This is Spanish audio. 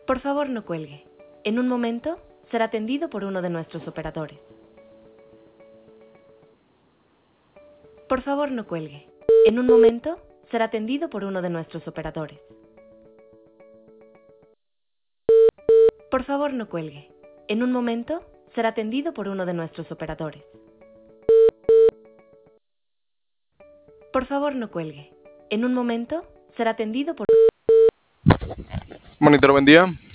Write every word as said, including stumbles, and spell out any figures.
Por favor, no cuelgue. En un momento será atendido por uno de nuestros operadores. Por favor, no cuelgue. En un momento será atendido por uno de nuestros operadores. Por favor, no cuelgue. En un momento será atendido por uno de nuestros operadores. Por favor, no cuelgue. En un momento será atendido por... Monitor, buen día.